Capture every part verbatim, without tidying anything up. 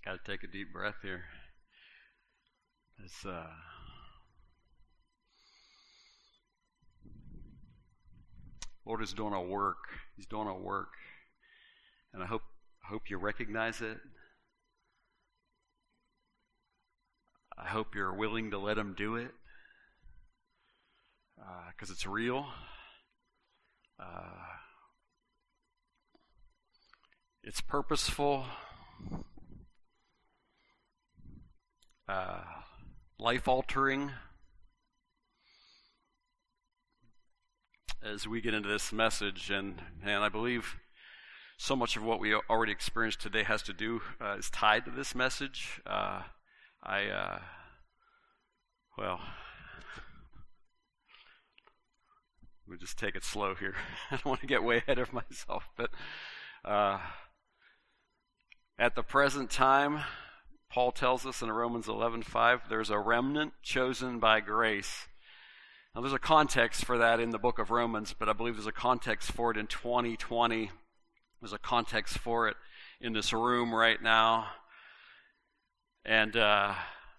Got to take a deep breath here. It's, uh, Lord is doing a work. He's doing a work. And I hope, I hope you recognize it. I hope you're willing to let him do it. Because uh, it's real. Uh, it's purposeful. Uh, life-altering. As we get into this message, and and I believe so much of what we already experienced today has to do uh, is tied to this message. Uh, I uh, well, we'll just take it slow here. I don't want to get way ahead of myself, but uh, at the present time, Paul tells us in Romans eleven five, there's a remnant chosen by grace. Now there's a context for that in the book of Romans, but I believe there's a context for it in twenty twenty. There's a context for it in this room right now. And uh,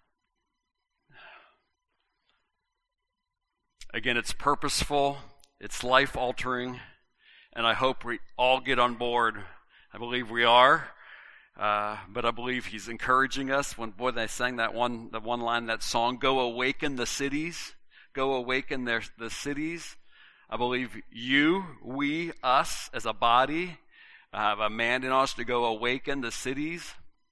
again, it's purposeful, it's life-altering, and I hope we all get on board. I believe we are. Uh, but I believe he's encouraging us. When boy, they sang that one, the one line, that song, "Go awaken the cities, go awaken their the cities." I believe you, we, us as a body, have a mandate in us to go awaken the cities.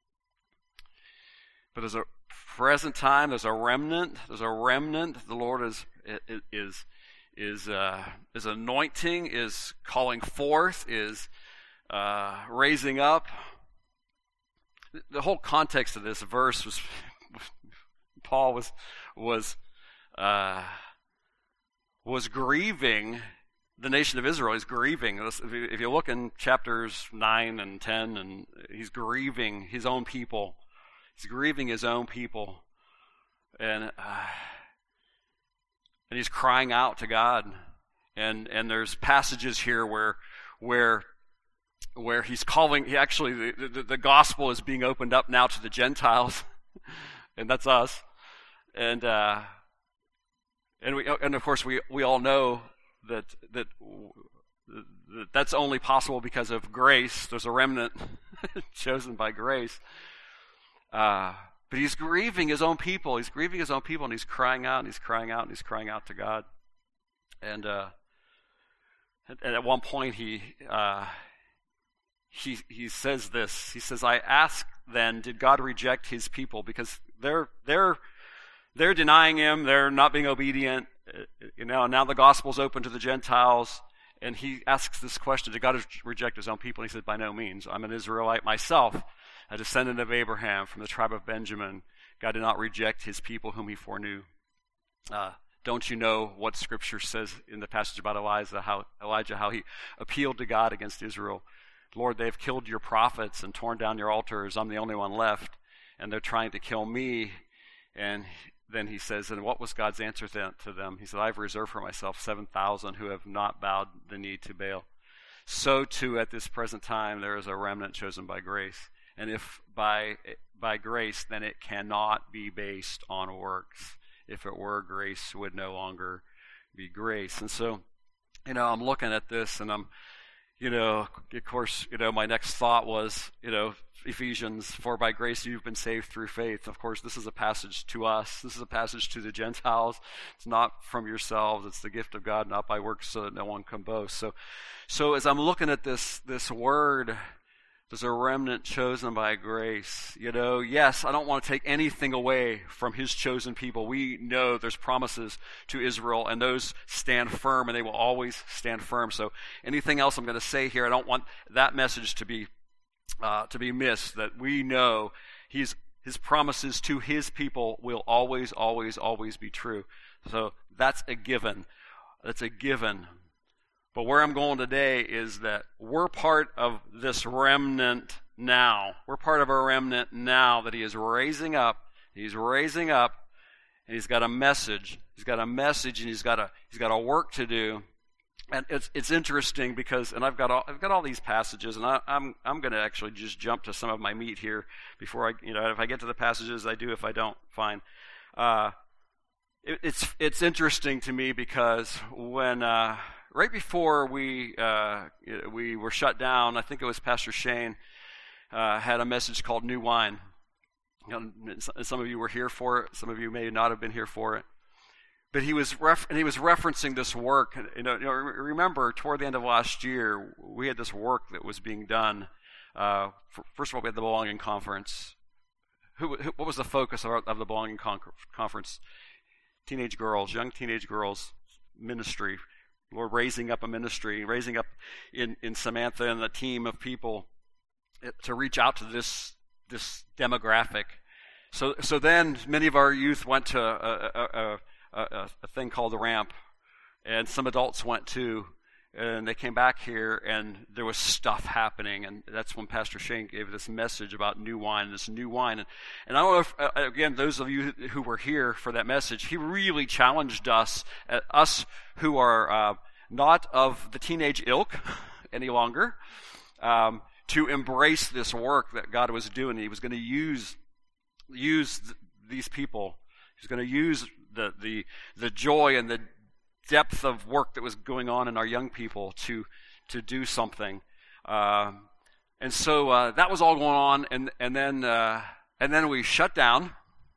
But there's a present time. There's a remnant. There's a remnant. The Lord is is is uh, is anointing, is calling forth, is uh, raising up. The whole context of this verse was Paul was was uh, was grieving the nation of Israel. He's grieving. If you look in chapters nine and ten, and he's grieving his own people. He's grieving his own people, and uh, and he's crying out to God. And and there's passages here where where. where he's calling, he actually, the, the, the gospel is being opened up now to the Gentiles, and that's us. And uh, and we and of course we, we all know that that that that's only possible because of grace. There's a remnant chosen by grace. Uh, but he's grieving his own people. He's grieving his own people, and he's crying out, and he's crying out, and he's crying out to God. And uh, and at one point he. Uh, He he says this. He says, "I ask then, did God reject his people?" Because they're they're they're denying him. They're not being obedient. You know, now the gospel's open to the Gentiles, and he asks this question: did God reject his own people? And he said, "By no means. I'm an Israelite myself, a descendant of Abraham from the tribe of Benjamin. God did not reject his people whom he foreknew." Uh, don't you know what Scripture says in the passage about Elijah? How Elijah, how he appealed to God against Israel. "Lord, they've killed your prophets and torn down your altars. I'm the only one left, and they're trying to kill me." And then he says, and what was God's answer to them? He said, "I've reserved for myself seven thousand who have not bowed the knee to Baal." So too at this present time there is a remnant chosen by grace. And if by by grace, then it cannot be based on works. If it were, grace would no longer be grace. And so, you know, I'm looking at this, and I'm You know, of course, you know, my next thought was, you know, Ephesians, "For by grace you've been saved through faith." Of course, this is a passage to us. This is a passage to the Gentiles. It's not from yourselves. It's the gift of God, not by works, so that no one can boast. So, so as I'm looking at this this word, there's a remnant chosen by grace. You know, yes, I don't want to take anything away from his chosen people. We know there's promises to Israel, and those stand firm, and they will always stand firm. So anything else I'm going to say here, I don't want that message to be uh, to be missed, that we know he's, his promises to his people will always, always, always be true. So that's a given. That's a given. But where I'm going today is that we're part of this remnant now. We're part of a remnant now that he is raising up. He's raising up, and he's got a message. He's got a message, and he's got a he's got a work to do. and it's it's interesting because, and I've got all I've got all these passages, and I, I'm I'm going to actually just jump to some of my meat here before I, you know, if I get to the passages, I do. If I don't, fine. Uh, it, it's it's interesting to me because when uh, right before we uh, we were shut down, I think it was Pastor Shane uh, had a message called New Wine. You know, some of you were here for it. Some of you may not have been here for it. But he was ref- and he was referencing this work. You know, you know, remember, toward the end of last year, we had this work that was being done. Uh, for, first of all, we had the Belonging Conference. Who, who, what was the focus of, our, of the Belonging Con- Conference? Teenage girls, young teenage girls ministry. Lord, raising up a ministry, raising up in, in Samantha and the team of people to reach out to this this demographic. So, so then many of our youth went to a, a, a A, a thing called the Ramp, and some adults went too, and they came back here, and there was stuff happening, and that's when Pastor Shane gave this message about new wine, this new wine, and, and I don't know if, uh, again, those of you who were here for that message, he really challenged us, uh, us who are uh, not of the teenage ilk any longer, um, to embrace this work that God was doing. He was going to use use th- these people. He's going to use the the the joy and the depth of work that was going on in our young people to to do something, uh, and so uh, that was all going on, and and then uh, and then we shut down.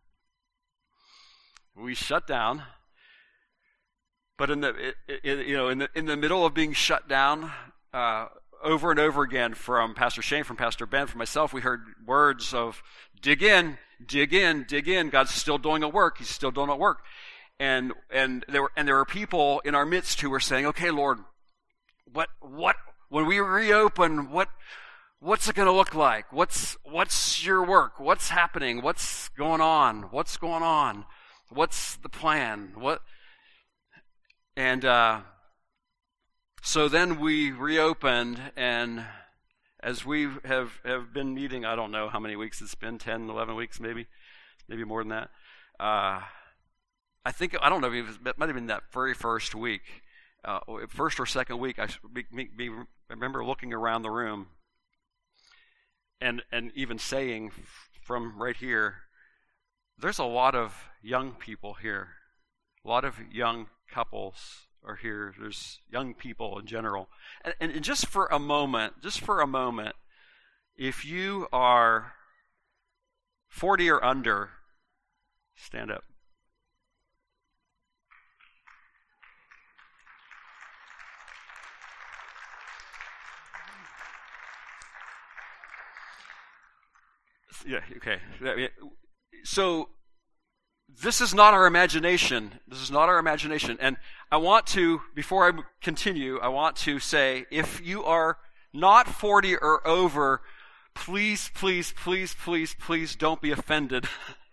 We shut down, but in the it, it, you know in the in the middle of being shut down, uh, over and over again from Pastor Shane, from Pastor Ben, from myself, we heard words of dig in. Dig in, dig in. God's still doing a work. He's still doing a work, and and there were and there were people in our midst who were saying, "Okay, Lord, what what when we reopen, what what's it going to look like? What's what's your work? What's happening? What's going on? What's going on? What's the plan? What?" And uh, so then we reopened, and as we have, have been meeting, I don't know how many weeks it's been, ten, eleven weeks maybe, maybe more than that. Uh, I think, I don't know, it, was, it might have been that very first week, uh, first or second week, I, me, me, I remember looking around the room and, and even saying from right here, there's a lot of young people here, a lot of young couples are here. There's young people in general. And, and just for a moment, just for a moment, if you are forty or under, stand up. Yeah, okay. So, this is not our imagination. This is not our imagination. And I want to, before I continue, I want to say, if you are not forty or over, please, please, please, please, please don't be offended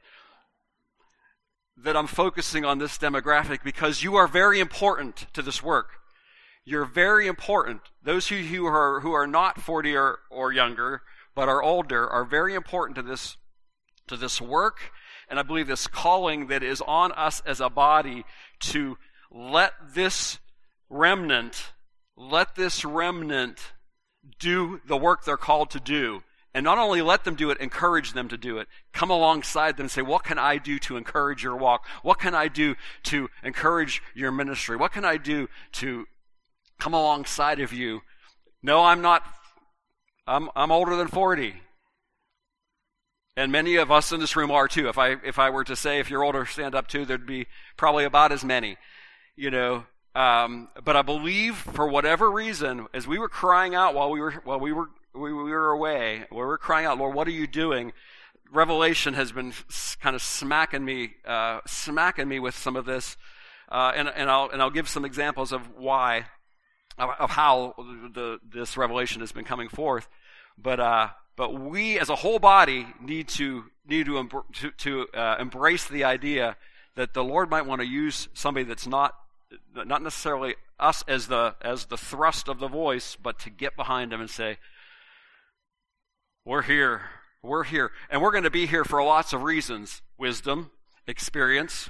that I'm focusing on this demographic, because you are very important to this work. You're very important. Those who, who are who are not forty or, or younger, but are older, are very important to this to this work. And I believe this calling that is on us as a body to let this remnant, let this remnant do the work they're called to do. And not only let them do it, encourage them to do it. Come alongside them and say, what can I do to encourage your walk? What can I do to encourage your ministry? What can I do to come alongside of you? No, I'm not, I'm, I'm older than forty. And many of us in this room are too. If I if I were to say, if you're older, stand up too, there'd be probably about as many, you know. Um, but I believe, for whatever reason, as we were crying out while we were while we were we, we were away, we were crying out, Lord, what are you doing? Revelation has been kind of smacking me, uh, smacking me with some of this, uh, and and I'll and I'll give some examples of why, of, of how the this revelation has been coming forth, but. Uh, But we, as a whole body, need to need to to, to uh, embrace the idea that the Lord might want to use somebody that's not not necessarily us as the as the thrust of the voice, but to get behind him and say, "We're here, we're here, and we're going to be here for lots of reasons: wisdom, experience,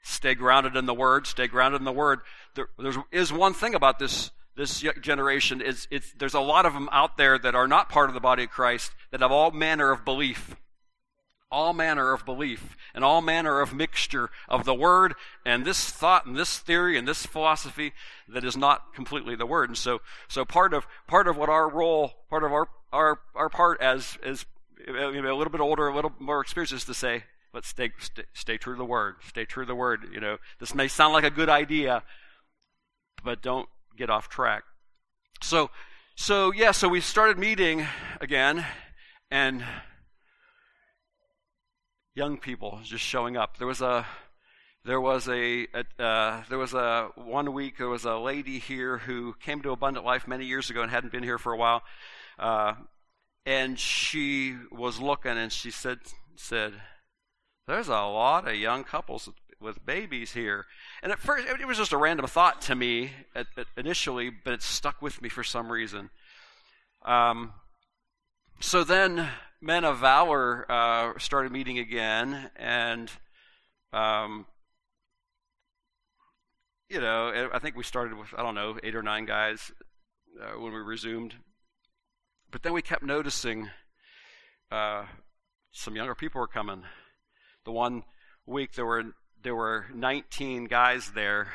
Stay grounded in the Word. Stay grounded in the Word. There there's, is one thing about this this generation. Is it's there's a lot of them out there that are not part of the body of Christ that have all manner of belief. All manner of belief and all manner of mixture of the Word and this thought and this theory and this philosophy that is not completely the Word. And so, so part of part of what our role, part of our our our part as as you know, a little bit older, a little more experienced, is to say, let's stay, stay stay true to the Word. Stay true to the Word. You know, this may sound like a good idea, but don't get off track. So, so yeah, so we started meeting again, and young people just showing up. There was a, there was a, a uh, there was a one week. There was a lady here who came to Abundant Life many years ago and hadn't been here for a while, uh, and she was looking, and she said, said, "There's a lot of young couples with babies here." And at first, it was just a random thought to me at, at initially, but it stuck with me for some reason. Um, so then, Men of Valor uh, started meeting again, and um, you know, I think we started with, I don't know, eight or nine guys uh, when we resumed. But then we kept noticing uh, some younger people were coming. The one week there were there were nineteen guys there.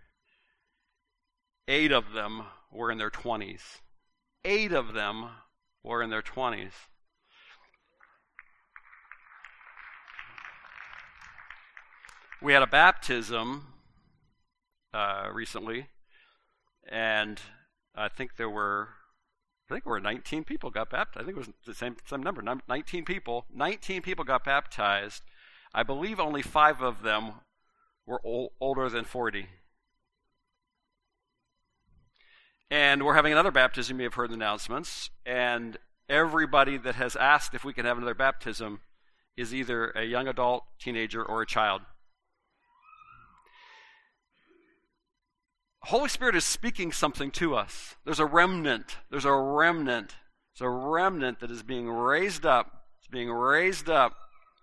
Eight of them were in their twenties. Eight of them were in their twenties. We had a baptism uh, recently, and I think there were, I think there were nineteen people got baptized. I think it was the same same number, nineteen people. nineteen people got baptized. I believe only five of them were old, older than forty. And we're having another baptism. You may have heard the announcements. And everybody that has asked if we can have another baptism is either a young adult, teenager, or a child. Holy Spirit is speaking something to us. There's a remnant. There's a remnant. There's a remnant that is being raised up. It's being raised up.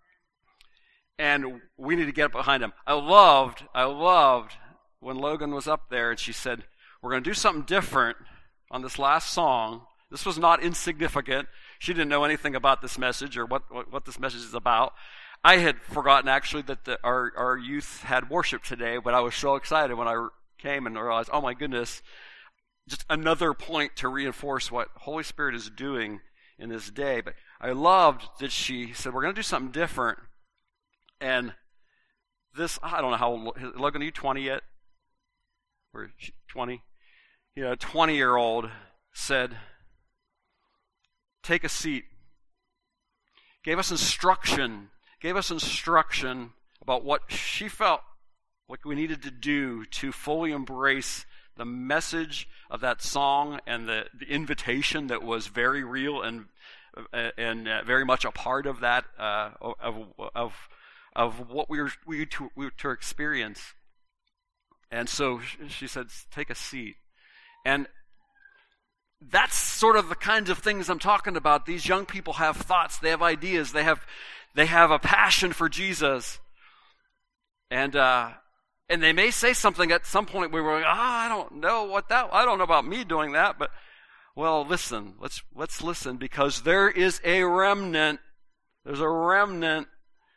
And we need to get behind him. I loved, I loved when Logan was up there and she said, we're going to do something different on this last song. This was not insignificant. She didn't know anything about this message or what, what, what this message is about. I had forgotten actually that the, our, our youth had worship today, but I was so excited when I came and realized, oh my goodness, just another point to reinforce what Holy Spirit is doing in this day. But I loved that she said, we're going to do something different. And this, I don't know how old, Logan, are you twenty yet? Or twenty? You know, a twenty-year-old said, take a seat. Gave us instruction, gave us instruction about what she felt like we needed to do to fully embrace the message of that song and the, the invitation that was very real and and uh, very much a part of that uh, of of of what we were we were to, we were to experience. And so she said, "Take a seat," and that's sort of the kinds of things I'm talking about. These young people have thoughts, they have ideas, they have they have a passion for Jesus, and. Uh, And they may say something at some point where we're like, ah, I don't know what that, I don't know about me doing that, but, well, listen, let's, let's listen, because there is a remnant, there's a remnant.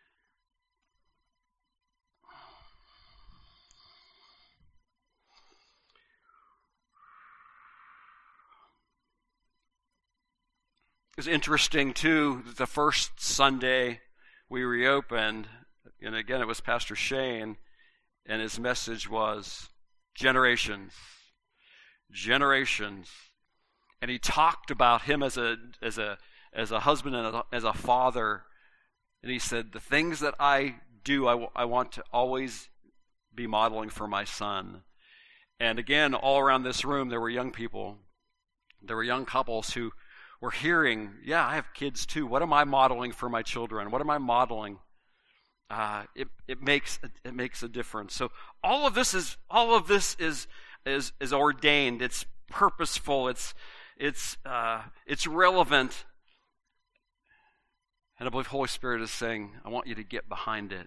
It's interesting, too, that the first Sunday we reopened, and again, it was Pastor Shane, and his message was generations, generations, and he talked about him as a as a as a husband and a, as a father, and he said, the things that I do, I, w- I want to always be modeling for my son. And again, all around this room, there were young people, there were young couples who were hearing, yeah, I have kids too. What am I modeling for my children? What am I modeling? Uh, it it makes it makes a difference. So all of this is all of this is is is ordained. It's purposeful. It's it's uh, it's relevant. And I believe Holy Spirit is saying, I want you to get behind it.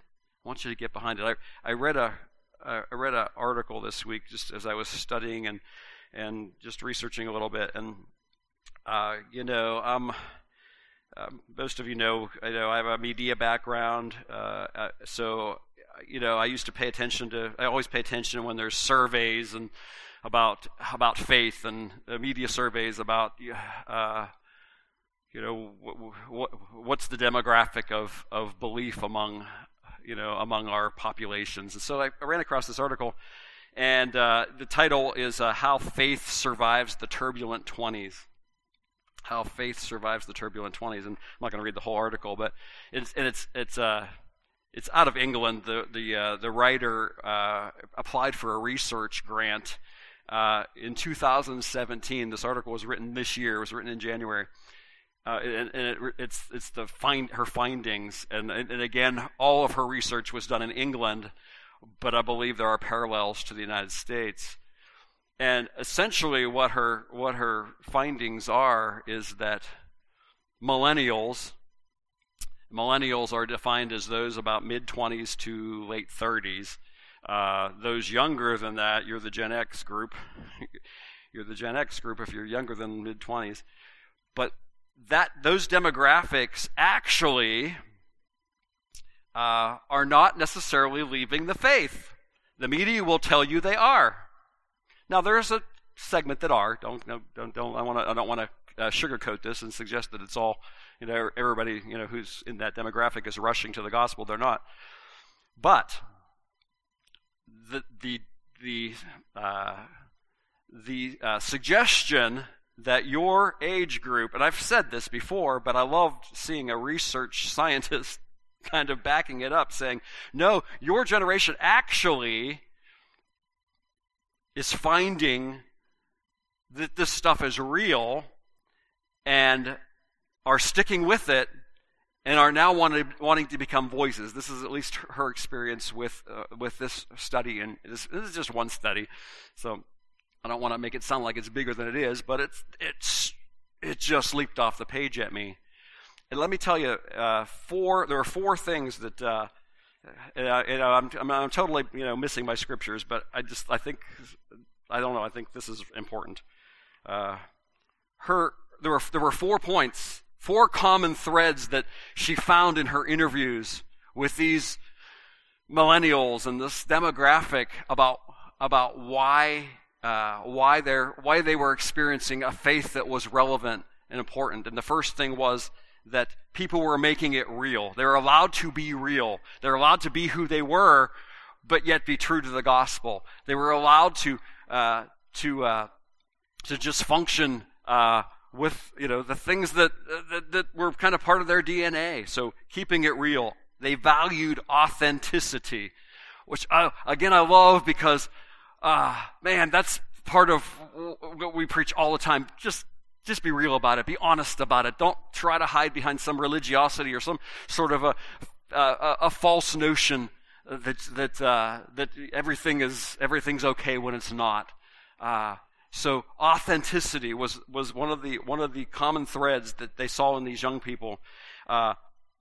I want you to get behind it. I, I read a I read an article this week just as I was studying and and just researching a little bit, and uh, you know, um, uh, most of you know, I know I have a media background, uh, uh, so you know, I used to pay attention to. I always pay attention when there's surveys and about about faith and uh, media surveys about. Uh, You know, what, what, what's the demographic of, of belief among, you know, among our populations? And so I, I ran across this article, and uh, the title is uh, "How Faith Survives the Turbulent Twenties." How faith survives the turbulent twenties, and I'm not going to read the whole article, but it's and it's it's uh it's out of England. The the uh, the writer uh, applied for a research grant uh, in two thousand seventeen. This article was written this year. It was written in January. Uh, and and it, it's it's the find her findings, and, and again, all of her research was done in England, but I believe there are parallels to the United States. And essentially, what her what her findings are is that millennials millennials are defined as those about mid twenties to late thirties. Uh, those younger than that, you're the Gen X group. You're the Gen X group if you're younger than mid twenties, but that those demographics actually uh, are not necessarily leaving the faith. The media will tell you they are. Now, there's a segment that are. Don't don't don't. I want to. I don't want to uh, sugarcoat this and suggest that it's all. You know, everybody you know who's in that demographic is rushing to the gospel. They're not. But the the the uh, the uh, suggestion that your age group, and I've said this before, but I loved seeing a research scientist kind of backing it up, saying, no, your generation actually is finding that this stuff is real and are sticking with it and are now wanting, wanting to become voices. This is at least her experience with uh, with this study, and this, this is just one study, so I don't want to make it sound like it's bigger than it is, but it's it's it just leaped off the page at me. And let me tell you, uh, four there are four things that uh, uh, you know, I'm, I'm I'm totally you know missing my scriptures, but I just I think I don't know I think this is important. Uh, her there were there were four points, four common threads that she found in her interviews with these millennials and this demographic about about why. Uh, why they're why they were experiencing a faith that was relevant and important. And the first thing was that people were making it real. They were allowed to be real. They're allowed to be who they were, but yet be true to the gospel. They were allowed to uh, to uh, to just function uh, with you know the things that, that that were kind of part of their D N A. So keeping it real. They valued authenticity, which I, again I love because. Uh, man, that's part of what we preach all the time. Just just be real about it. Be honest about it. Don't try to hide behind some religiosity or some sort of a a, a false notion that that uh, that everything is everything's okay when it's not. Uh, so authenticity was was one of the one of the common threads that they saw in these young people. Uh,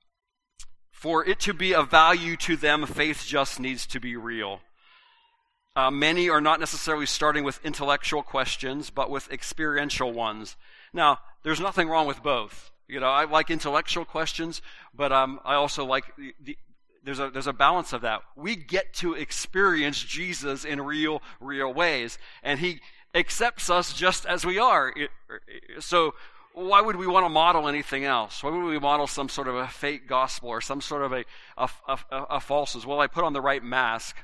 for it to be of value to them, faith just needs to be real. Uh, many are not necessarily starting with intellectual questions, but with experiential ones. Now, there's nothing wrong with both. You know, I like intellectual questions, but um, I also like the, the there's a there's a balance of that. We get to experience Jesus in real, real ways, and He accepts us just as we are. It, so, why would we want to model anything else? Why would we model some sort of a fake gospel or some sort of a a, a, a false? Well, I put on the right mask.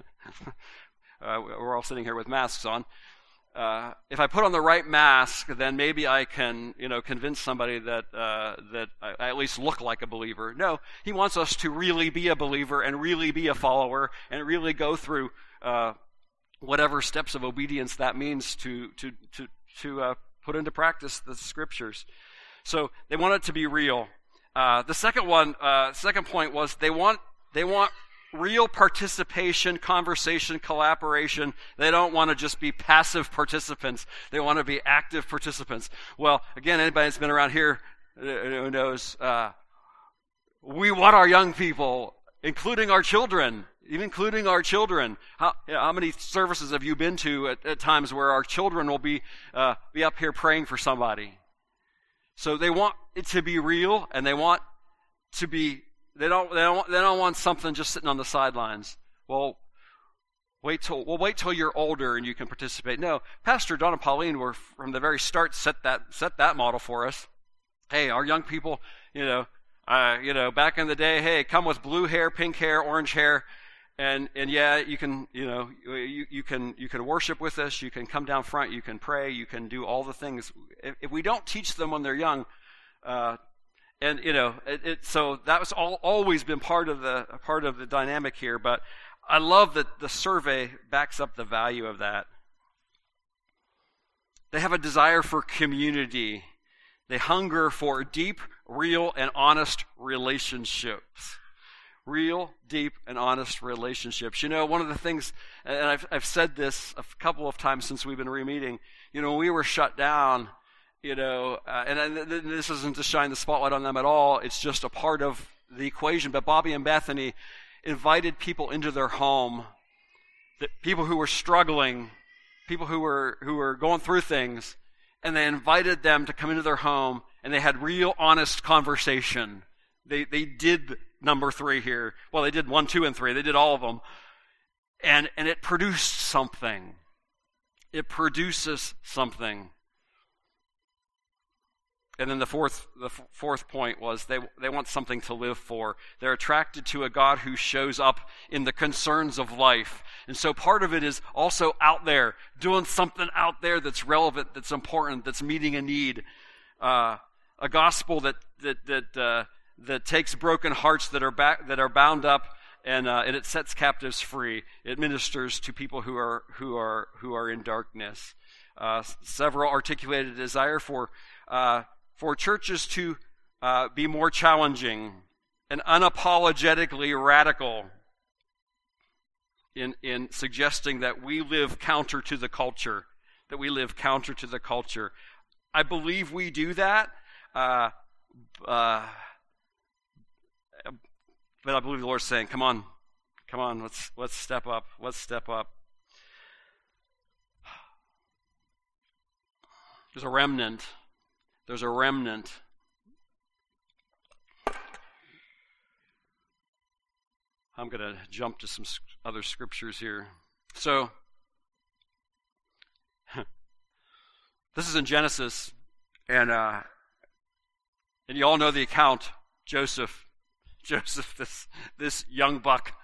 Uh, we're all sitting here with masks on. Uh, if I put on the right mask, then maybe I can, you know, convince somebody that uh, that I, I at least look like a believer. No, He wants us to really be a believer and really be a follower and really go through uh, whatever steps of obedience that means to to to to uh, put into practice the Scriptures. So they want it to be real. Uh, the second one, uh, second point was they want they want. real participation, conversation, collaboration. They don't want to just be passive participants. They want to be active participants. Well, again, anybody that's been around here who knows, uh, we want our young people including our children, even including our children. How, you know, how many services have you been to at, at times where our children will be uh, be up here praying for somebody? So they want it to be real, and they want to be. They don't. They don't. They don't want something just sitting on the sidelines. Well, wait till. Well, wait till you're older and you can participate. No, Pastor Don and Pauline were from the very start set that set that model for us. Hey, our young people, you know. Uh, you know, back in the day, hey, come with blue hair, pink hair, orange hair, and and yeah, you can, you know, you you can you can worship with us. You can come down front. You can pray. You can do all the things. If, if we don't teach them when they're young, uh, and you know, it, it so that was all always been part of the part of the dynamic here. But I love that the survey backs up the value of that. They have a desire for community. They hunger for deep, real, and honest relationships. Real, deep, and honest relationships. You know, one of the things, and I've, I've said this a couple of times since we've been re-meeting, you know, when we were shut down, you know, uh, and, and this isn't to shine the spotlight on them at all, it's just a part of the equation, but Bobby and Bethany invited people into their home, that people who were struggling, people who were who were going through things, and they invited them to come into their home, and they had real, honest conversation. They they did number three here. Well, they did one, two, and three. They did all of them. And and it produced something. It produces something. And then the fourth the f- fourth point was they they want something to live for. They're attracted to a God who shows up in the concerns of life. And so part of it is also out there, doing something out there that's relevant, that's important, that's meeting a need. Uh, a gospel that that that uh, that takes broken hearts that are back, that are bound up, and uh, and it sets captives free. It ministers to people who are who are who are in darkness. Uh, several articulated a desire for uh, for churches to uh, be more challenging and unapologetically radical in in suggesting that we live counter to the culture, that we live counter to the culture. I believe we do that, uh, uh, but I believe the Lord's saying, "Come on, come on, let's let's step up, let's step up." There's a remnant. There's a remnant. I'm going to jump to some other scriptures here. So, this is in Genesis, and uh, and you all know the account. Joseph, Joseph, this this young buck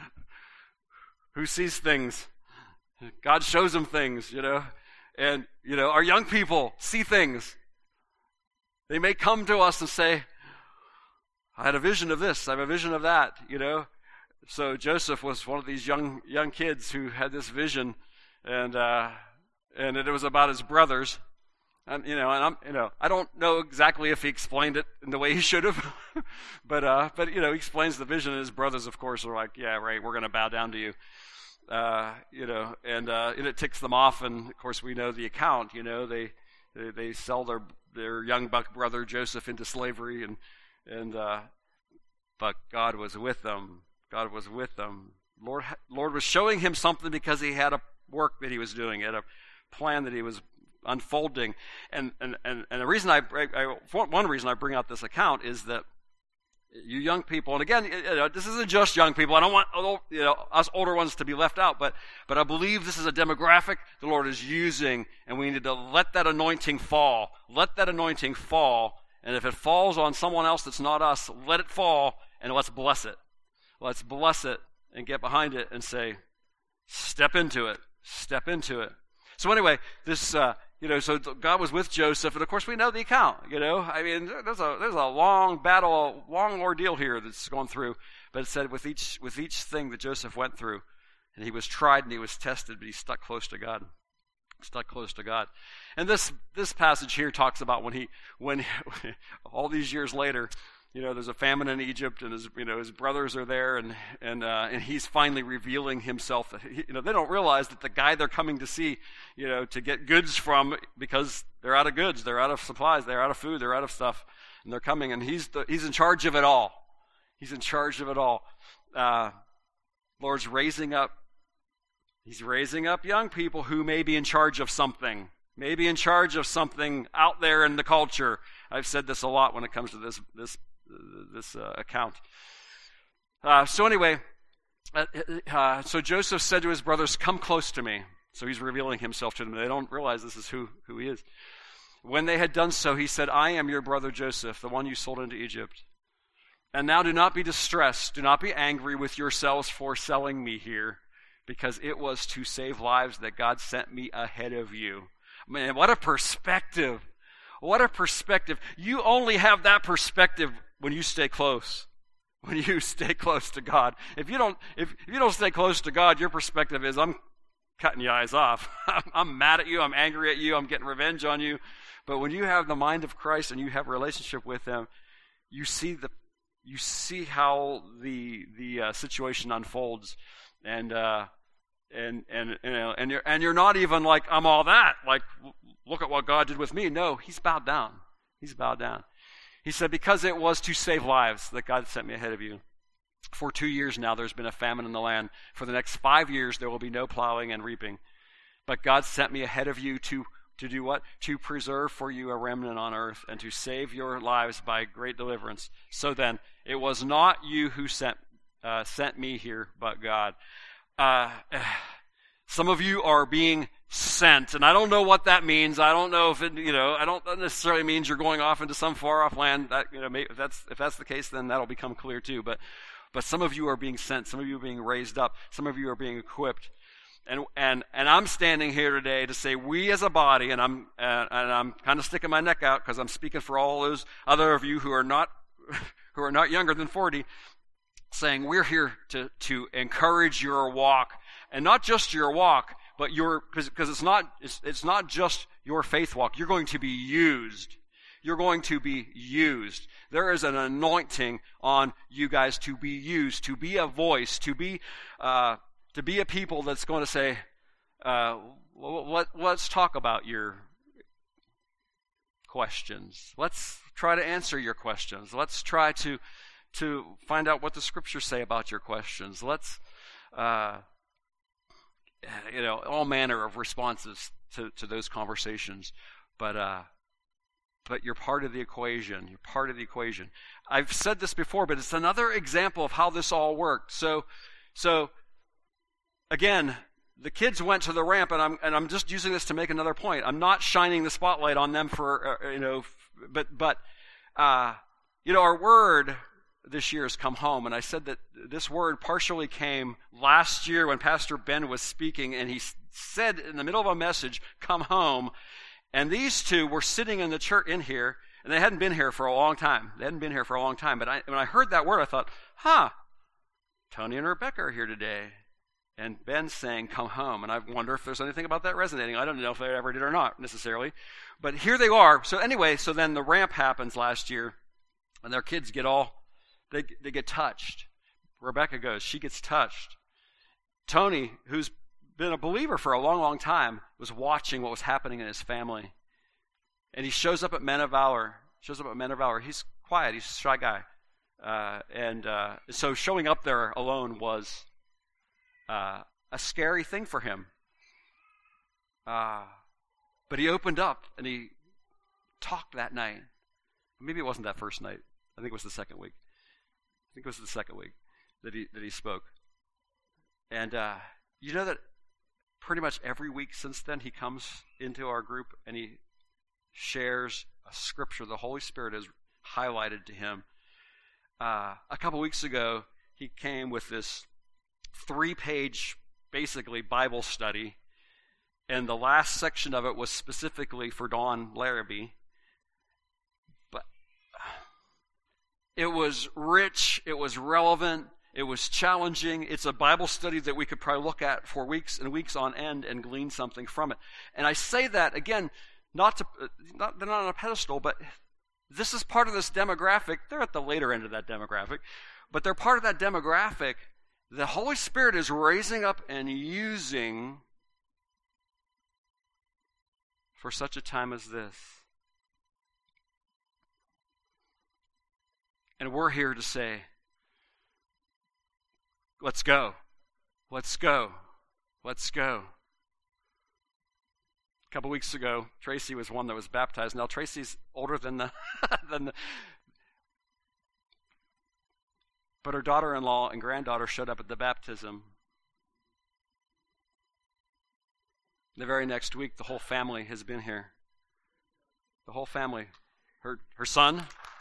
who sees things. God shows him things, you know, and you know our young people see things. They may come to us and say, "I had a vision of this. I have a vision of that," you know. So Joseph was one of these young young kids who had this vision, and uh, and it was about his brothers. And you know, and I'm you know, I don't know exactly if he explained it in the way he should have, but uh, but you know, he explains the vision, and his brothers, of course, are like, "Yeah, right, we're going to bow down to you," uh, you know, and uh, and it ticks them off. And of course, we know the account. You know, they they, they sell their their young buck brother Joseph into slavery, and and uh, but God was with them. God was with them. Lord, Lord was showing him something because he had a work that he was doing, had a plan that he was unfolding. And and, and, and the reason I, I, one reason I bring out this account is that you young people, and again, you know, this isn't just young people. I don't want you know us older ones to be left out, but but I believe this is a demographic the Lord is using, and we need to let that anointing fall. Let that anointing fall, and if it falls on someone else that's not us, let it fall, and let's bless it. Let's bless it and get behind it and say, step into it, step into it. So anyway, this, uh, you know, so God was with Joseph, and of course we know the account, you know. I mean, there's a there's a long battle, long ordeal here that's gone through. But it said with each with each thing that Joseph went through, and he was tried and he was tested, but he stuck close to God. Stuck close to God. And this this passage here talks about when he when all these years later, you know, there's a famine in Egypt, and his, you know, his brothers are there, and and uh, and he's finally revealing himself. You know, they don't realize that the guy they're coming to see, you know, to get goods from, because they're out of goods, they're out of supplies, they're out of food, they're out of stuff, and they're coming, and he's the, he's in charge of it all. He's in charge of it all. uh, Lord's raising up, he's raising up young people who may be in charge of something, may be in charge of something out there in the culture. I've said this a lot when it comes to this this this uh, account. Uh, so anyway, uh, uh, so Joseph said to his brothers, "Come close to me." So he's revealing himself to them. They don't realize this is who, who he is. When they had done so, he said, "I am your brother Joseph, the one you sold into Egypt. And now do not be distressed, do not be angry with yourselves for selling me here, because it was to save lives that God sent me ahead of you." Man, what a perspective. What a perspective. You only have that perspective when you stay close. When you stay close to God. If you don't, if, if you don't stay close to God, your perspective is, I'm cutting your eyes off. I'm mad at you. I'm angry at you. I'm getting revenge on you. But when you have the mind of Christ and you have a relationship with Him, you see the You see how the the uh, situation unfolds, and uh, and and you know, and you're and you're not even like, I'm all that. Like, look at what God did with me. No, He's bowed down. He's bowed down. He said, because it was to save lives that God sent me ahead of you. For two years now, there's been a famine in the land. For the next five years, there will be no plowing and reaping. But God sent me ahead of you to to do what? To preserve for you a remnant on earth and to save your lives by great deliverance. So then, it was not you who sent uh, sent me here, but God. Uh, some of you are being sent, and I don't know what that means. I don't know if it, you know, I don't necessarily means you're going off into some far off land. That, you know, maybe if that's if that's the case, then that'll become clear too. But but some of you are being sent. Some of you are being raised up. Some of you are being equipped. And and and I'm standing here today to say, we as a body, and I'm uh, and I'm kind of sticking my neck out because I'm speaking for all those other of you who are not who are not younger than forty, saying we're here to to encourage your walk, and not just your walk, but your because it's not it's, it's not just your faith walk. You're going to be used. You're going to be used. There is an anointing on you guys to be used, to be a voice, to be. Uh, To be a people that's going to say, uh, let, let's talk about your questions. Let's try to answer your questions. Let's try to to find out what the Scriptures say about your questions. Let's, uh, you know, all manner of responses to, to those conversations. But uh, but you're part of the equation. You're part of the equation. I've said this before, but it's another example of how this all worked. So, so. Again, the kids went to the ramp, and I'm and I'm just using this to make another point. I'm not shining the spotlight on them for uh, you know, but but uh, you know, our word this year has come home, and I said that this word partially came last year when Pastor Ben was speaking, and he said in the middle of a message, "Come home," and these two were sitting in the church in here, and they hadn't been here for a long time. They hadn't been here for a long time, but I, when I heard that word, I thought, "Huh, Tony and Rebecca are here today." And Ben's saying, "Come home." And I wonder if there's anything about that resonating. I don't know if they ever did or not, necessarily. But here they are. So anyway, so then the ramp happens last year, and their kids get all, they, they get touched. Rebecca goes, she gets touched. Tony, who's been a believer for a long, long time, was watching what was happening in his family. And he shows up at Men of Valor. Shows up at Men of Valor. He's quiet. He's a shy guy. Uh, and uh, so showing up there alone was... Uh, a scary thing for him. Uh, but he opened up and he talked that night. Maybe it wasn't that first night. I think it was the second week. I think it was the second week that he that he spoke. And uh, you know that pretty much every week since then he comes into our group and he shares a scripture the Holy Spirit has highlighted to him. Uh, a couple weeks ago, he came with this three-page, basically, Bible study, and the last section of it was specifically for Don Larrabee. But it was rich, it was relevant, it was challenging. It's a Bible study that we could probably look at for weeks and weeks on end and glean something from it. And I say that, again, not to, not, they're not on a pedestal, but this is part of this demographic. They're at the later end of that demographic, but they're part of that demographic the Holy Spirit is raising up and using for such a time as this. And we're here to say, let's go. Let's go. Let's go. A couple weeks ago, Tracy was one that was baptized. Now Tracy's older than the than the but her daughter-in-law and granddaughter showed up at the baptism. The very next week, the whole family has been here. The whole family. Her her son,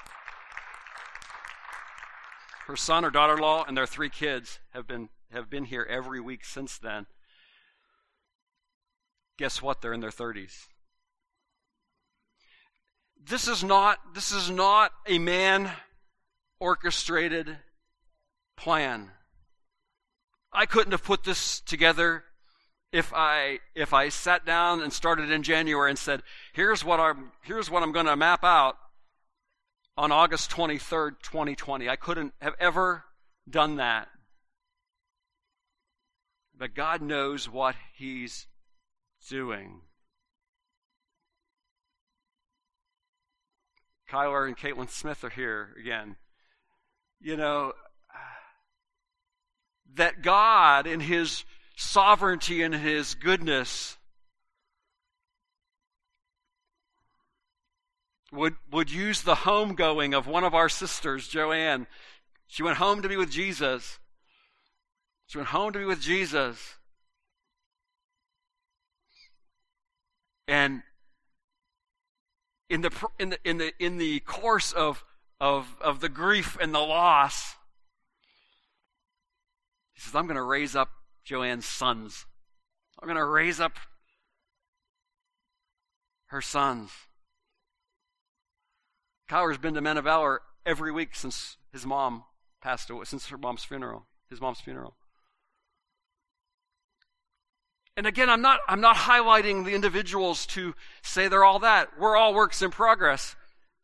her son, her daughter-in-law, and their three kids have been have been here every week since then. Guess what? They're in their thirties. This is not this is not a man orchestrated plan. I couldn't have put this together if I if I sat down and started in January and said, here's what I'm here's what I'm going to map out on August twenty-third, twenty twenty. I couldn't have ever done that. But God knows what He's doing. Kyler and Caitlin Smith are here again. You know, that God in His sovereignty and His goodness would, would use the homegoing of one of our sisters, Joanne. She went home to be with Jesus. She went home to be with Jesus. And in the in the in the in the course of of of the grief and the loss, he says, I'm going to raise up Joanne's sons. I'm going to raise up her sons. Kyler's been to Men of Valor every week since his mom passed away, since her mom's funeral, his mom's funeral. And again, I'm not I'm not highlighting the individuals to say they're all that. We're all works in progress.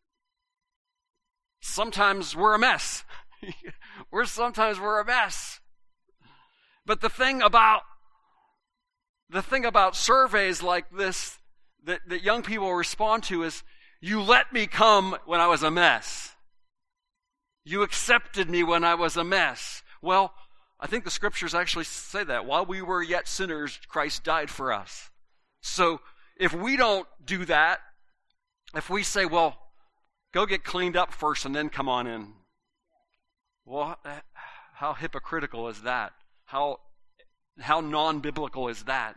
Sometimes we're a mess. we're sometimes we're a mess. But the thing about the thing about surveys like this that, that young people respond to is, you let me come when I was a mess. You accepted me when I was a mess. Well, I think the scriptures actually say that. While we were yet sinners, Christ died for us. So if we don't do that, if we say, well, go get cleaned up first and then come on in. Well, how hypocritical is that? How, how non-biblical is that?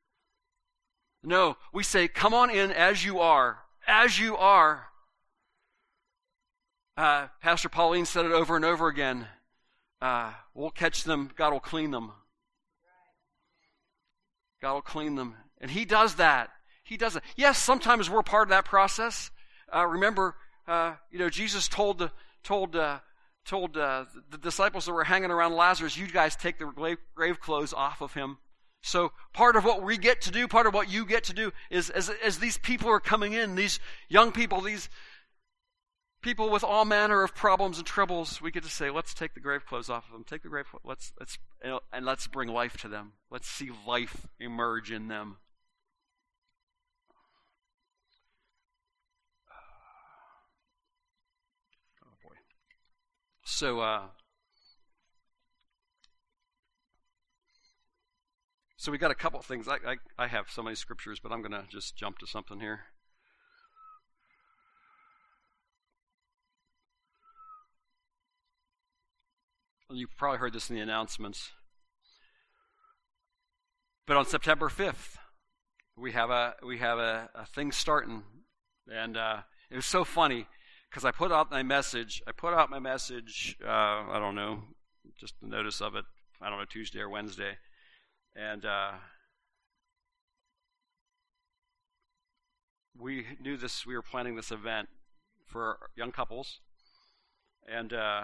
No, we say, come on in as you are. As you are. Uh, Pastor Pauline said it over and over again. Uh, we'll catch them. God will clean them. God will clean them. And He does that. He does it. Yes, sometimes we're part of that process. Uh, remember, uh, you know, Jesus told the, told uh, told uh, the disciples that were hanging around Lazarus, you guys take the grave, grave clothes off of him. So part of what we get to do, part of what you get to do is as, as these people are coming in, these young people, these people with all manner of problems and troubles, we get to say, let's take the grave clothes off of them. Take the grave clothes, let's, let's, and let's bring life to them. Let's see life emerge in them. Oh boy. So, uh, So we got a couple of things. I, I, I have so many scriptures, but I'm going to just jump to something here. You've probably heard this in the announcements. But on September fifth, we have a we have a, a thing starting, and uh, it was so funny because I put out my message. I put out my message. Uh, I don't know, just the notice of it. I don't know, Tuesday or Wednesday. And uh, we knew this, we were planning this event for young couples. And uh,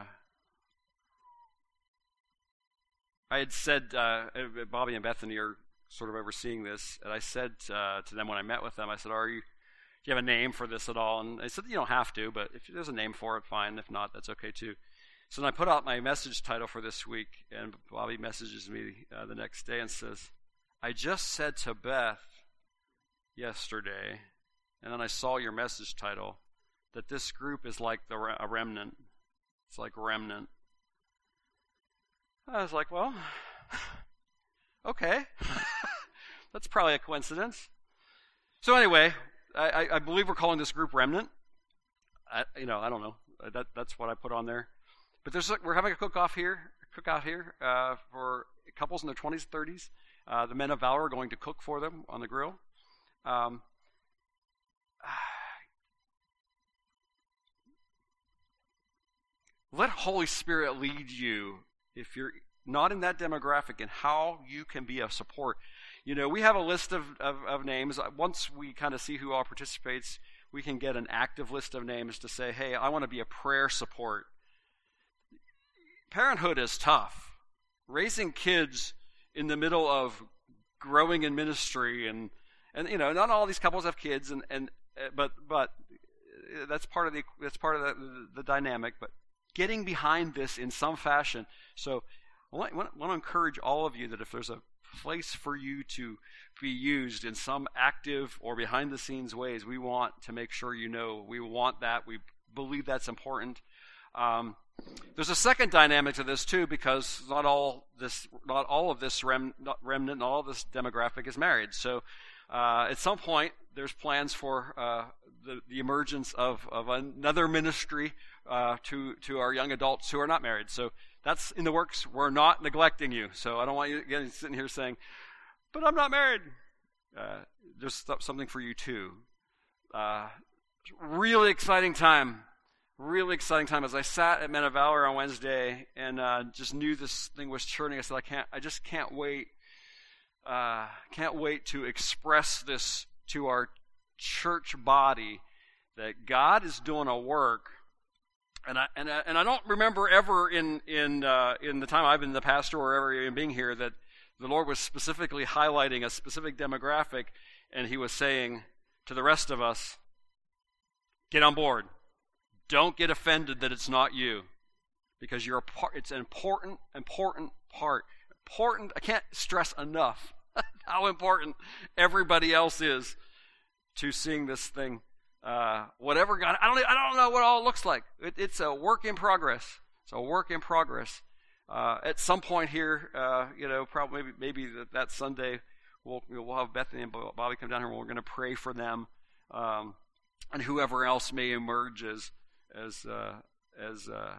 I had said, uh, Bobby and Bethany are sort of overseeing this, and I said uh, to them when I met with them, I said, are you, do you have a name for this at all? And they said, you don't have to, but if there's a name for it, fine. If not, that's okay too. So then I put out my message title for this week, and Bobby messages me uh, the next day and says, I just said to Beth yesterday, and then I saw your message title, that this group is like the, a remnant. It's like remnant. I was like, well, okay. That's probably a coincidence. So anyway, I, I believe we're calling this group Remnant. I, you know, I don't know. That that's what I put on there. But there's we're having a cook-off here, cookout here uh, for couples in their twenties, thirties. Uh, the men of valor are going to cook for them on the grill. Um, let Holy Spirit lead you if you're not in that demographic and how you can be a support. You know, we have a list of, of, of names. Once we kind of see who all participates, we can get an active list of names to say, hey, I want to be a prayer support. Parenthood is tough. Raising kids in the middle of growing in ministry, and, and you know, not all these couples have kids, and, and but but that's part of the that's part of the, the, the dynamic. But getting behind this in some fashion. So I want, want to encourage all of you that if there's a place for you to be used in some active or behind-the-scenes ways, we want to make sure you know. We want that. We believe that's important. Um, there's a second dynamic to this too, because not all this, not all of this rem, remnant, not all of this demographic is married. So uh, at some point, there's plans for uh, the, the emergence of, of another ministry uh, to to our young adults who are not married. So that's in the works. We're not neglecting you. So I don't want you again sitting here saying, "But I'm not married." Uh, there's something for you too. Uh, really exciting time. Really exciting time. As I sat at Men of Valor on Wednesday and uh, just knew this thing was churning, I said, "I can't. I just can't wait. Uh, can't wait to express this to our church body that God is doing a work." And I and I, and I don't remember ever in in uh, in the time I've been the pastor or ever in being here that the Lord was specifically highlighting a specific demographic, and He was saying to the rest of us, "Get on board. Don't get offended that it's not you, because you're a part. It's an important, important part. Important. I can't stress enough how important everybody else is to seeing this thing." Uh, whatever God, I don't, I don't know what it all looks like. It, it's a work in progress. It's a work in progress. Uh, at some point here, uh, you know, probably maybe, maybe that, that Sunday, we'll we'll have Bethany and Bobby come down here, and we're going to pray for them, um, and whoever else may emerge as as uh, as uh,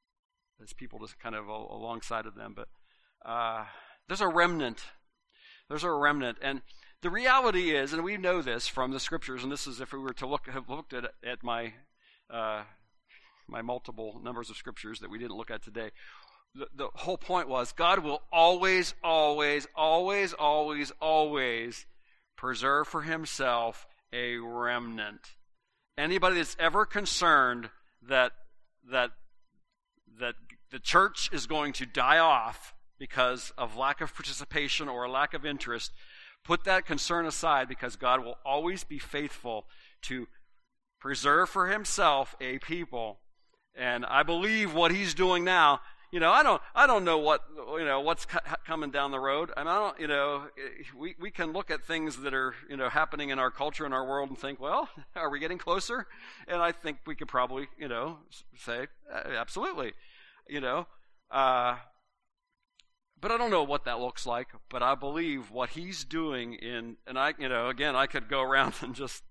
as people just kind of alongside of them. But uh, there's a remnant. There's a remnant, and the reality is, and we know this from the scriptures, and this is if we were to look have looked at at my uh, my multiple numbers of scriptures that we didn't look at today. The, the whole point was God will always, always, always, always, always preserve for Himself a remnant. Anybody that's ever concerned that that that the church is going to die off because of lack of participation or a lack of interest, put that concern aside, because God will always be faithful to preserve for Himself a people. And I believe what He's doing now. You know, I don't, I don't know what, you know, what's co- coming down the road. I mean, I don't, you know, we we can look at things that are, you know, happening in our culture and our world and think, well, are we getting closer? And I think we could probably, you know, say absolutely, you know. Uh, But I don't know what that looks like, but I believe what He's doing in, and I, you know, again, I could go around and just,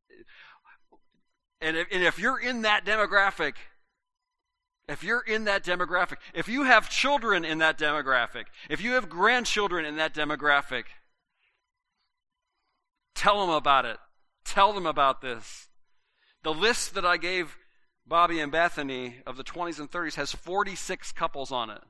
and if, and if you're in that demographic, if you're in that demographic, if you have children in that demographic, if you have grandchildren in that demographic, tell them about it. Tell them about this. The list that I gave Bobby and Bethany of the twenties and thirties has forty-six couples on it.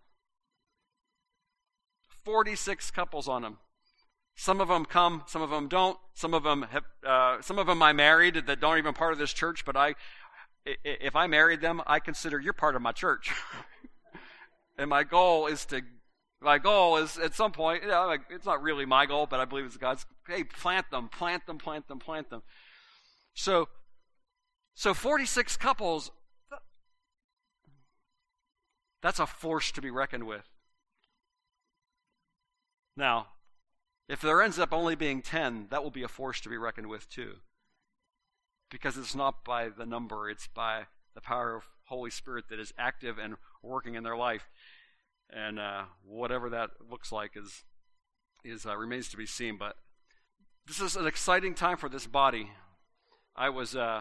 forty-six couples on them. Some of them come, some of them don't. Some of them have, uh, some of them I married that don't even part of this church. But I, if I married them, I consider you're part of my church. And my goal is to, my goal is at some point, you know, like, it's not really my goal, but I believe it's God's. Hey, plant them, plant them, plant them, plant them. So, so forty-six couples. That's a force to be reckoned with. Now, if there ends up only being ten, that will be a force to be reckoned with too. Because it's not by the number, it's by the power of Holy Spirit that is active and working in their life. and uh, whatever that looks like is is uh, remains to be seen. But this is an exciting time for this body. I was uh,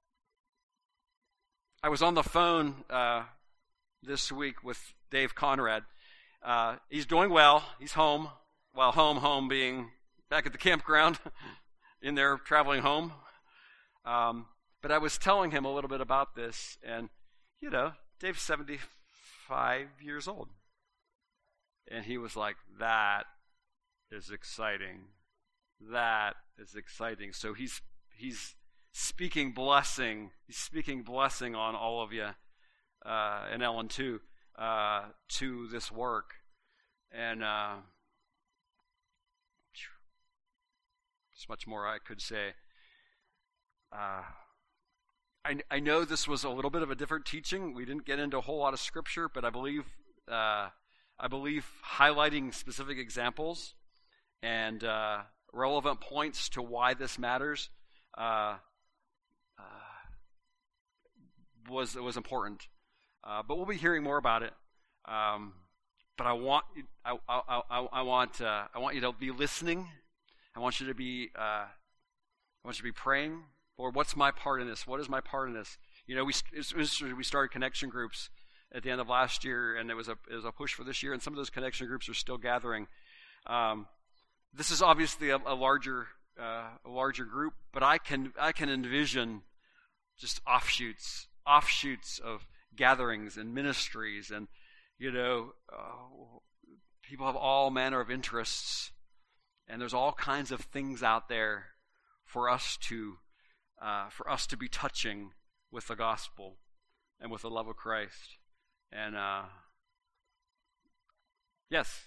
I was on the phone uh, this week with Dave Conrad. Uh, he's doing well. He's home. Well, home, home being back at the campground in there traveling home. Um, but I was telling him a little bit about this, and, you know, Dave's seventy-five years old. And he was like, that is exciting. That is exciting. So he's he's speaking blessing. He's speaking blessing on all of you, uh, and Ellen too, uh, to this work. And uh, there's much more I could say. Uh, I, I know this was a little bit of a different teaching. We didn't get into a whole lot of scripture, but I believe uh, I believe highlighting specific examples and uh, relevant points to why this matters uh, uh, was was important. Uh, but we'll be hearing more about it. Um, but I want I I, I, I want uh, I want you to be listening. I want you to be uh, I want you to be praying. Lord, what's my part in this? What is my part in this? You know, we we started connection groups at the end of last year, and it was a it was a push for this year, and some of those connection groups are still gathering. Um, this is obviously a, a larger uh, a larger group, but I can I can envision just offshoots offshoots of gatherings and ministries, and you know, uh, people have all manner of interests, and there's all kinds of things out there for us to. Uh, for us to be touching with the gospel and with the love of Christ. And, uh, yes.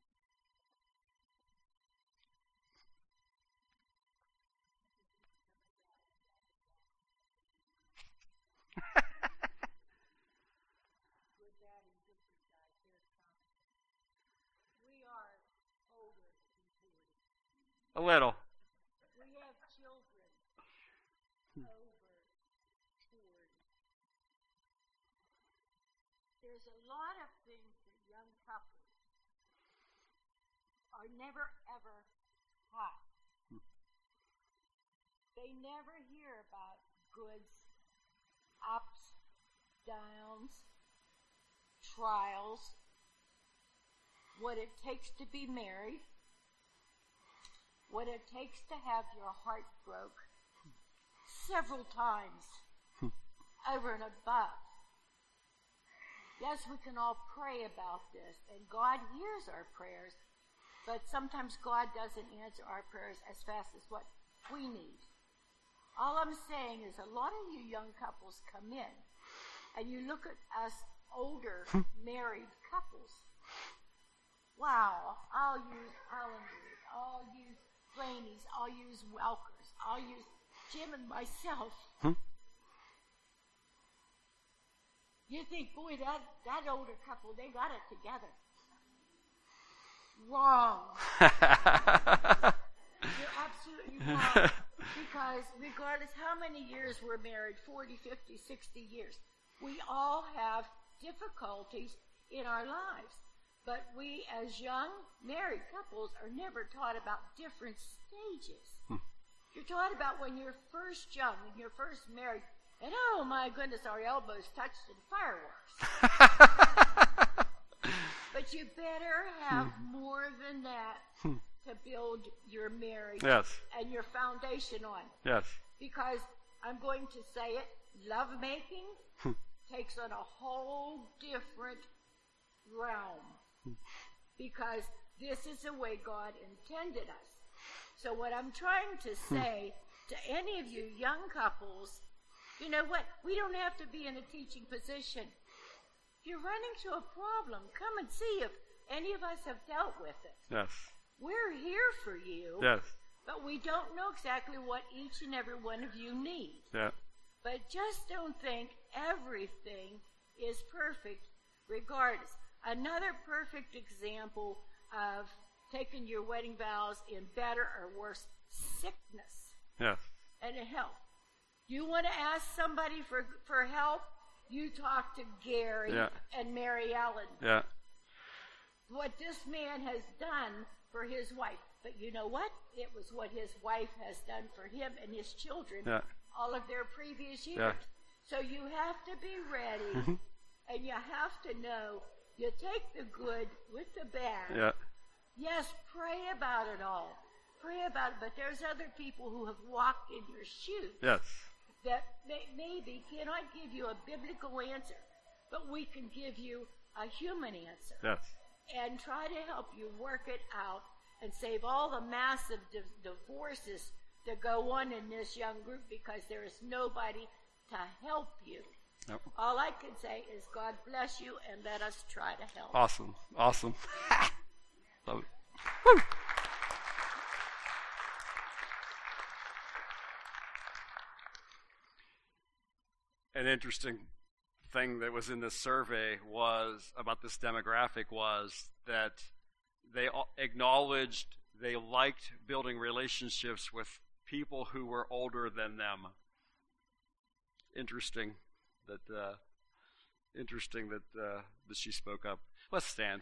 A little. There's a lot of things that young couples are never ever taught. Hmm. They never hear about goods, ups, downs, trials, what it takes to be married, what it takes to have your heart broke several times hmm. over and above. Yes, we can all pray about this, and God hears our prayers, but sometimes God doesn't answer our prayers as fast as what we need. All I'm saying is a lot of you young couples come in, and you look at us older married couples. Wow, I'll use Islanders, I'll use Blaney's, I'll use Welkers, I'll use Jim and myself. Hmm? You think, boy, that, that older couple, they got it together. Wrong. You're absolutely wrong. Because regardless how many years we're married, forty, fifty, sixty years, we all have difficulties in our lives. But we, as young married couples, are never taught about different stages. Hmm. You're taught about when you're first young, when you're first married, and oh my goodness, our elbows touched in fireworks. But you better have hmm. more than that hmm. to build your marriage yes. and your foundation on. Yes. Because I'm going to say it, lovemaking hmm. takes on a whole different realm. Hmm. Because this is the way God intended us. So what I'm trying to say hmm. to any of you young couples, you know what? We don't have to be in a teaching position. If you're running into a problem, come and see if any of us have dealt with it. Yes. We're here for you. Yes. But we don't know exactly what each and every one of you need. Yeah. But just don't think everything is perfect regardless. Another perfect example of taking your wedding vows in better or worse sickness yes. and health. You want to ask somebody for, for help, you talk to Gary yeah. and Mary Ellen. Yeah. what this man has done for his wife. But you know what? It was what his wife has done for him and his children Yeah. all of their previous years. Yeah. So you have to be ready, Mm-hmm. and you have to know you take the good with the bad. Yeah. Yes, pray about it all. Pray about it, but there's other people who have walked in your shoes Yes. that may, maybe cannot give you a biblical answer, but we can give you a human answer Yes. and try to help you work it out and save all the massive di- divorces that go on in this young group, because there is nobody to help you. Yep. All I can say is God bless you, and let us try to help. Awesome. Awesome. Love it. Woo. An interesting thing that was in this survey was about this demographic was that they all acknowledged they liked building relationships with people who were older than them. Interesting that uh, interesting that uh, that she spoke up. Let's stand.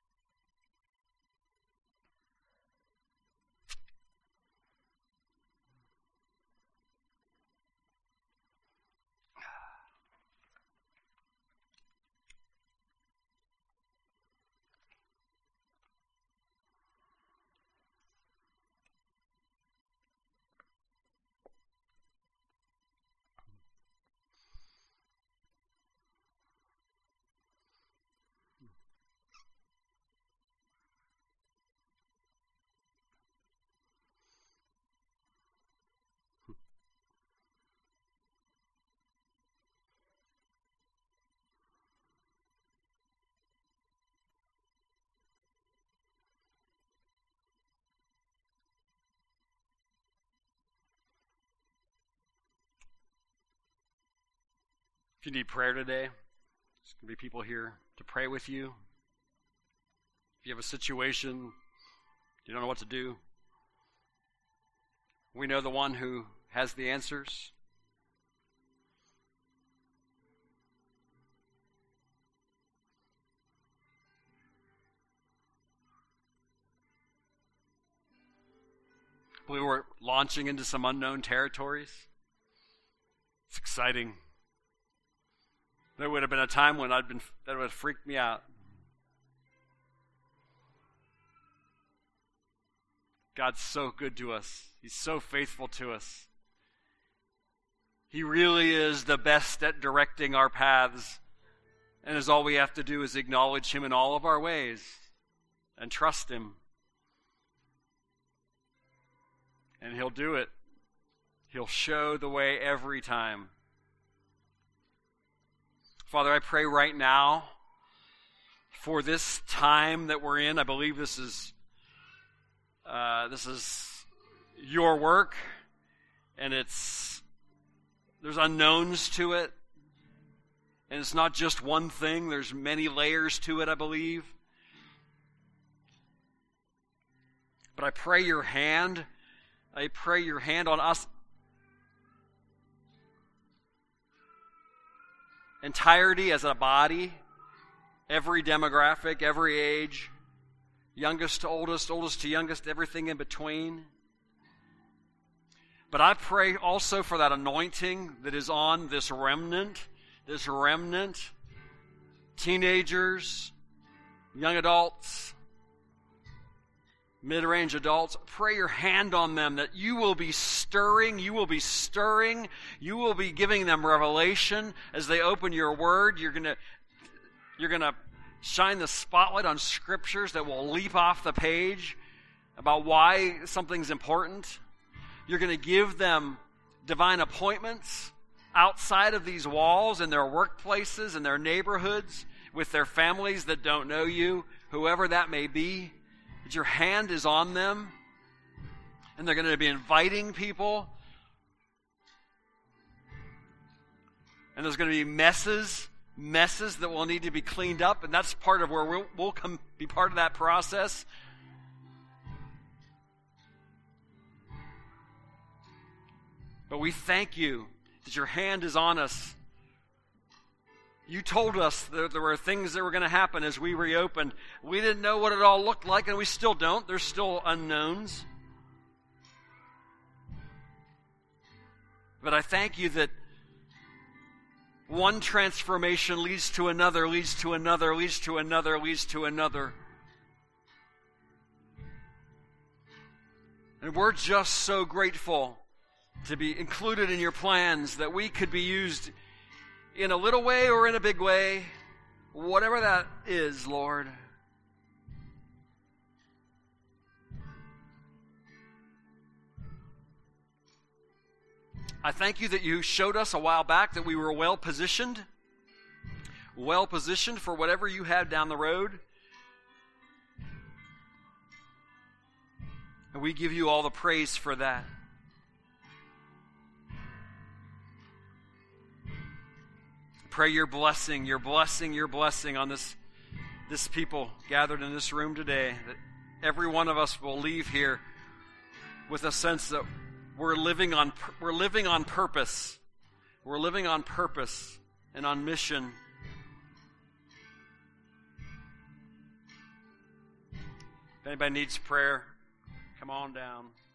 If you need prayer today, there's going to be people here to pray with you. If you have a situation, you don't know what to do, we know the one who has the answers. I believe we're launching into some unknown territories. It's exciting. There would have been a time when I'd been that would have freaked me out. God's so good to us. He's so faithful to us. He really is the best at directing our paths. And as all we have to do is acknowledge Him in all of our ways and trust Him. And He'll do it. He'll show the way every time. Father, I pray right now for this time that we're in. I believe this is uh, this is your work, and it's there's unknowns to it, and it's not just one thing. There's many layers to it, I believe. But I pray your hand. I pray your hand on us. Entirety as a body, every demographic, every age, youngest to oldest, oldest to youngest, everything in between. But I pray also for that anointing that is on this remnant, this remnant, teenagers, young adults, mid-range adults. Pray your hand on them, that you will be stirring, you will be stirring, you will be giving them revelation as they open your word. You're going to you're going to shine the spotlight on scriptures that will leap off the page about why something's important. You're going to give them divine appointments outside of these walls, in their workplaces, in their neighborhoods, with their families that don't know you, whoever that may be. That your hand is on them, and they're going to be inviting people, and there's going to be messes, messes that will need to be cleaned up, and that's part of where we'll, we'll come be part of that process. But we thank you that your hand is on us, You told us that there were things that were going to happen as we reopened. We didn't know what it all looked like, and we still don't. There's still unknowns. But I thank you that one transformation leads to another, leads to another, leads to another, leads to another. And we're just so grateful to be included in your plans, that we could be used in a little way or in a big way, whatever that is, Lord. I thank you that you showed us a while back that we were well positioned, well positioned for whatever you had down the road. And we give you all the praise for that. Pray your blessing, your blessing, your blessing on this, this people gathered in this room today, that every one of us will leave here with a sense that we're living on, we're living on purpose. We're living on purpose and on mission. If anybody needs prayer, come on down.